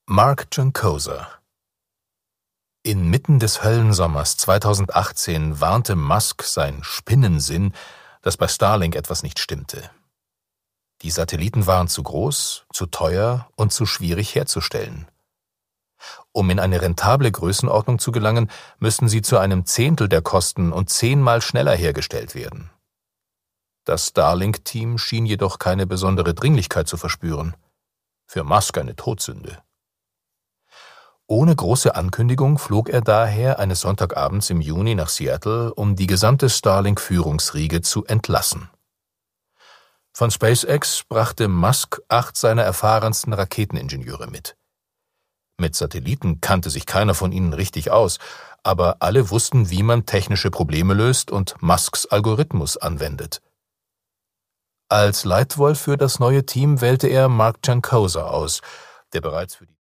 Mark Juncosa. Inmitten des Höllensommers 2018 warnte Musk sein Spinnensinn, dass bei Starlink etwas nicht stimmte. Die Satelliten waren zu groß, zu teuer und zu schwierig herzustellen. Um in eine rentable Größenordnung zu gelangen, müssten sie zu einem Zehntel der Kosten und 10-mal schneller hergestellt werden. Das Starlink-Team schien jedoch keine besondere Dringlichkeit zu verspüren. Für Musk eine Todsünde. Ohne große Ankündigung flog er daher eines Sonntagabends im Juni nach Seattle, um die gesamte Starlink-Führungsriege zu entlassen. Von SpaceX brachte Musk 8 seiner erfahrensten Raketeningenieure mit. Mit Satelliten kannte sich keiner von ihnen richtig aus, aber alle wussten, wie man technische Probleme löst und Musks Algorithmus anwendet. Als Leitwolf für das neue Team wählte er Mark Juncosa aus, der bereits für die